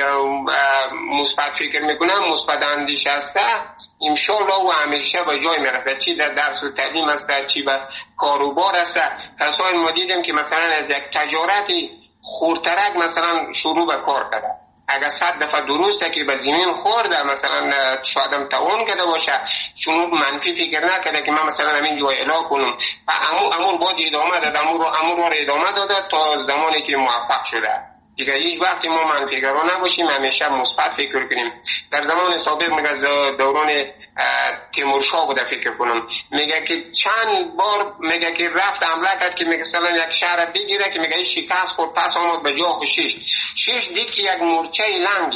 مثبت فکر میکنه، مثبت اندیش است، انشالله و همیشه به جای میرسه. چی در درس و تعلیم است، چی به کاروبار است. کسایی ما دیدیم که مثلا از یک تجارتی خورترک مثلا شروع به کار کرده. اگر 100 دفعه درسته که به زمین خورده مثلا شاید هم توان کرده باشه چون منفی فکر نکرده که من مثلا همین جای اعلام کنم و امور باید ادامه داد، امور رو ادامه داده تا زمانی که موفق شده. دیگه هیچ وقتی ما منفیگرا نباشیم، همیشه مثبت فکر کنیم. در زمان سابق میگه دوران تیمورشاه بوده فکر کنم، میگه که چند بار میگه که رفت حمله کرد که مثلا یک شهر بگیره که میگه شکست خورد، پس آمد به جا شش دید که یک مورچه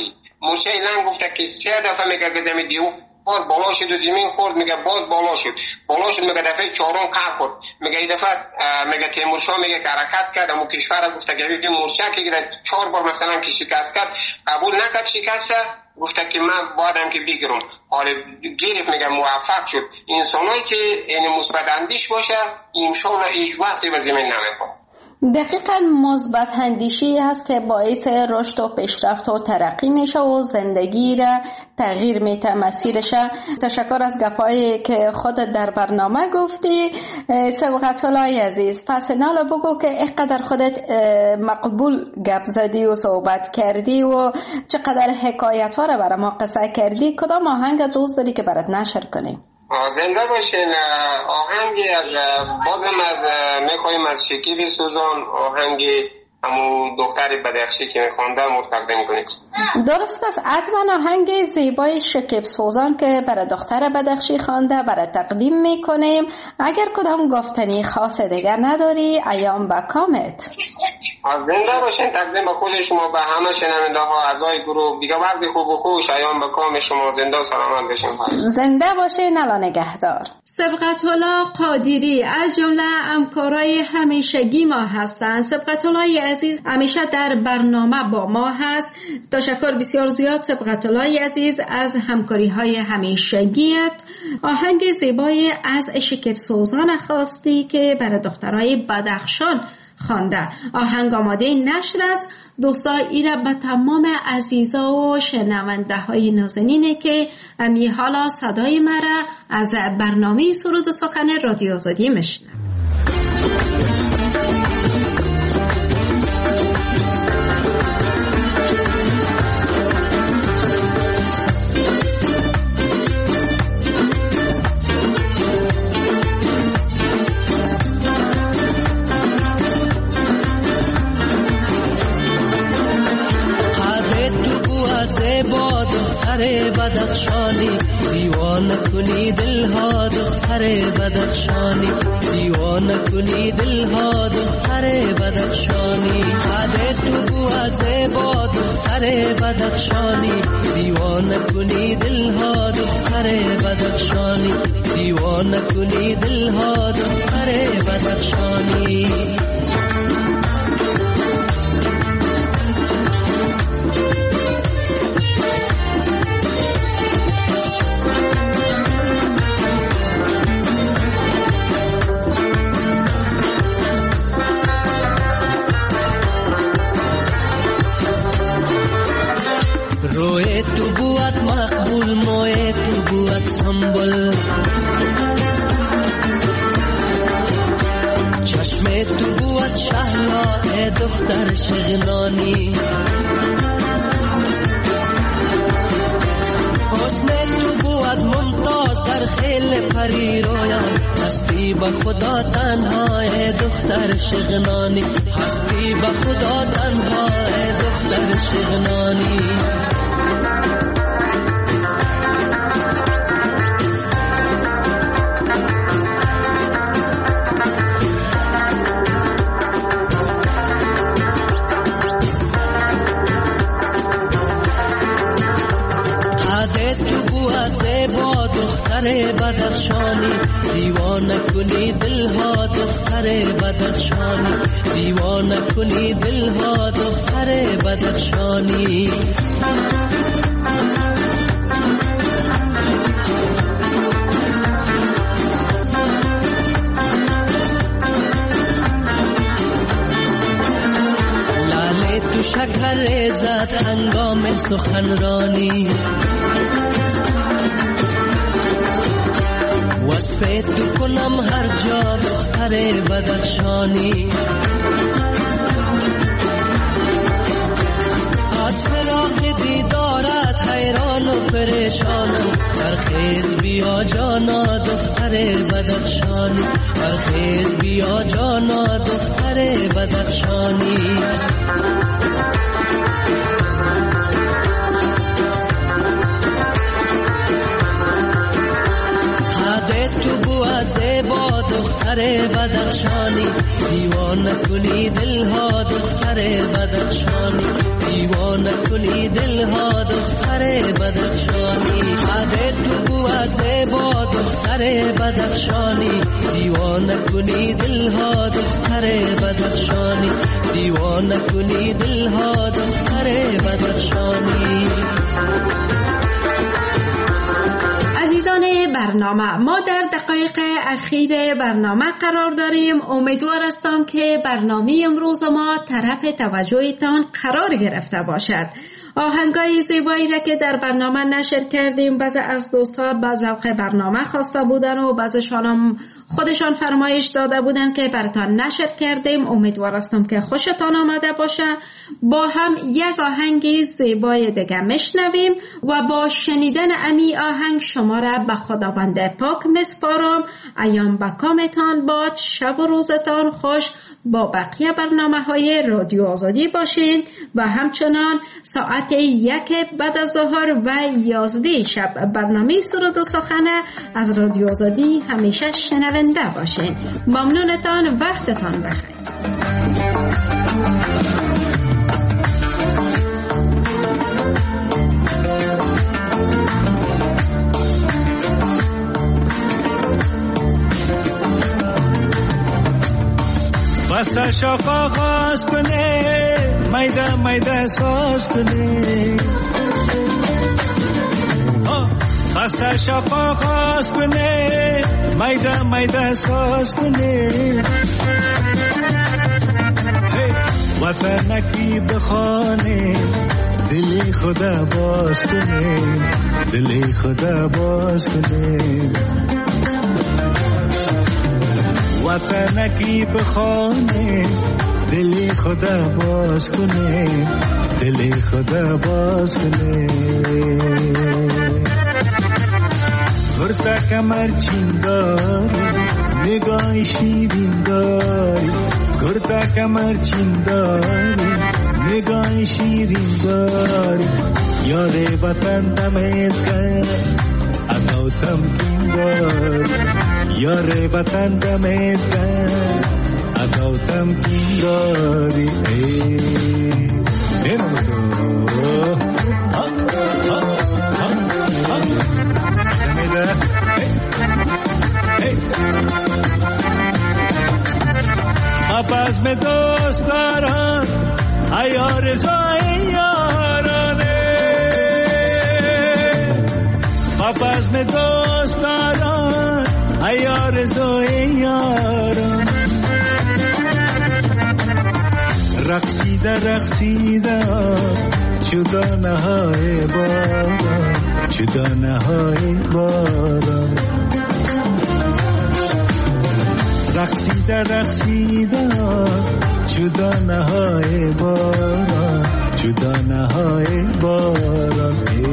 لنگ گفته که 3 دفعه میگه که زمین دیو بالا شد و زمین خورد، میگه باز بالا شد میگه دفعه 4م قهر خورد. میگه این دفعه میگه تیمورشاه میگه که حرکت کرد اما کشور گفته که این مورچه که 4 بار مثلا که شکست کرد قبول نکرد شکست، گفته که من بایدم که بگیرم. حالا گرفت میگه موفق شد. انسانایی که یعنی مثبت اندیش باشه انشالله هیچ وقتی به زمین نمیخوره. دقیقاً مثبت اندیشی هست که باعث رشد و پیشرفت و ترقی میشه و زندگی را تغییر میده، مسیرش. تشکر از گپایی که خودت در برنامه گفتی. سبقت الله عزیز، پس نالا بگو که اینقدر خودت مقبول گپ زدی و صحبت کردی و چقدر حکایت ها را برای ما قصه کردی، کدام آهنگ دوست داری که برات نشر کنیم؟ زنده باشین. آهنگی از بازم از میخواییم از شکیب سوزان، آهنگی همون دختر بدخشی که میخوانده تقدیم کنید. درست است، حتما آهنگ زیبای شکیب سوزان که برای دختر بدخشی خوانده برای تقدیم میکنیم. اگر کدام گفتنی خاص دیگر نداری ایام با کامت. زنده باشین. تقدیم به خود شما به همه شنونده ها اعضای گروه. دیگه وقتی خوب و خوش ایام با کام شما. زنده و سلامت باشین. زنده باشین. الله نگهدار. سبقت الله قادری از جمله همکارای همیشگی ما هستند. سبقت الله عزیز همیشه در برنامه با ما هست. تشکر بسیار زیاد سبقت الله عزیز از همکاری های همیشگیت. آهنگ زیبای از شکیب سوزان خواستی که برای دخترای بدخشان خوانده. آهنگ آماده نشر است. دوستا ایره به تمام عزیزا و شنونده های نازنینه که امی حالا صدای مرا از برنامه سرود و سخن رادیو آزادی میشنم. زیبا دختر بدخشانی دیوانه کنی دلها دختر بدخشانی دیوانه کنی دلها دختر بدخشانی عادت تو بود زیبا دختر بدخشانی دیوانه کنی دلها دختر بدخشانی دیوانه کنی دلها دختر بدخشانی ای دختر شغنانی حسن تو بود ممتاز در خیل پری رویان هستی با خدا تنها ای دختر شغنانی هستی با خدا تنها ای دختر شغنانی زیبا دختر بدخشانی دیوانه کنی دلها دختر بدخشانی دیوانه کنی دلها دختر بدخشانی لاله تو شکر زد هنگام سخنرانی وصفه تو کنم هر جا دختر بدخشانی از فراق دیدارت حیران و پریشانم برخیز بیا جانا دختر بدخشانی برخیز بیا جانا دختر بدخشانی تو بود زیبا دختر بدخشانی دیوانه کنی دلها دختر بدخشانی دیوانه کنی دلها دختر بدخشانی تو بود زیبا دختر بدخشانی دیوانه کنی دلها دختر بدخشانی دیوانه کنی دلها دختر بدخشانی عزیزان برنامه، ما در دقایق اخیر برنامه قرار داریم. امیدوار هستم که برنامه امروز ما طرف توجهتان قرار گرفته باشد. آهنگای زیبایی را که در برنامه نشر کردیم بعضی از دوستان با ذوق برنامه خواسته بودن و بعضیشان هم خودشان فرمایش داده بودن که براتان نشر کردیم. امیدوار هستم که خوشتان آمده باشه. با هم یک آهنگ زیبای دیگه میشنویم و با شنیدن امی آهنگ شما را به خداوند پاک میسپارم. ایام بکامتان باد، شب و روزتان خوش. با بقیه برنامه های رادیو آزادی باشین و همچنان ساعت 1 بعد از ظهر و 11 شب برنامه سرود و سخن از رادیو آزادی همیشه شنونده باشین. ممنونتان، وقتتان بخیر. بس عشق آغاز کنه میده میده ساز کنه بس عشق آغاز کنه میده میده ساز کنه وطنکی بخانه دلی خدا باز کنه دلی خدا باز کنه وطنکی بخانه دلی خدا باز کنه دلی خدا باز کنه گرتا کمر چینداری نگاه شیرین داری گرتا کمر چینداری نگاه شیرین داری یار وطن دمید کن اگو تمکین داری یار وطن دمید کن اگو تمکین داری پس میں دوست دارم ای رضای یارانه پس میں دوست دارم ای رضای یارانه رقصیده رقصیده چدانه های باران چدانه های باران رقصیده رقصیده جدا نهای باران جدا نهای باران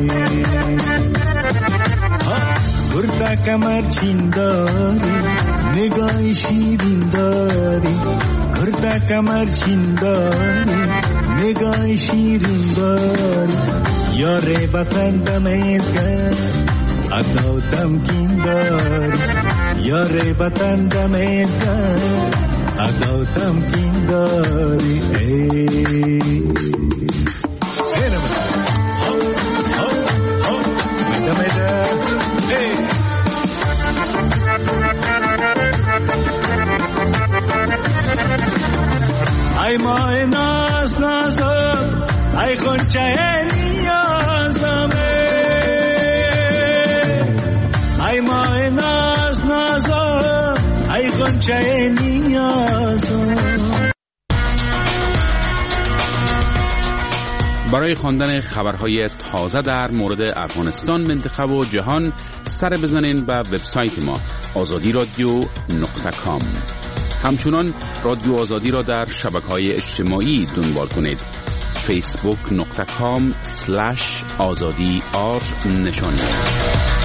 برده کمر چین داری نگاه شیرین داری برده کمر چین داری نگاه شیرین داری یاره بطن دمیر کن اداو تمکین داری یاره بطن دمیر کن اداو تمکین داری ای ماه ناز نازم ای خونچه نیازمه ای ماه ناز نازم ای خونچه نیازم. برای خواندن خبرهای تازه در مورد افغانستان، منطقه و جهان سر بزنین به وبسایت ما azadiradio.com. همچنان رادیو آزادی را در شبکه‌های اجتماعی دنبال کنید. facebook.com/azadi نشان دهید.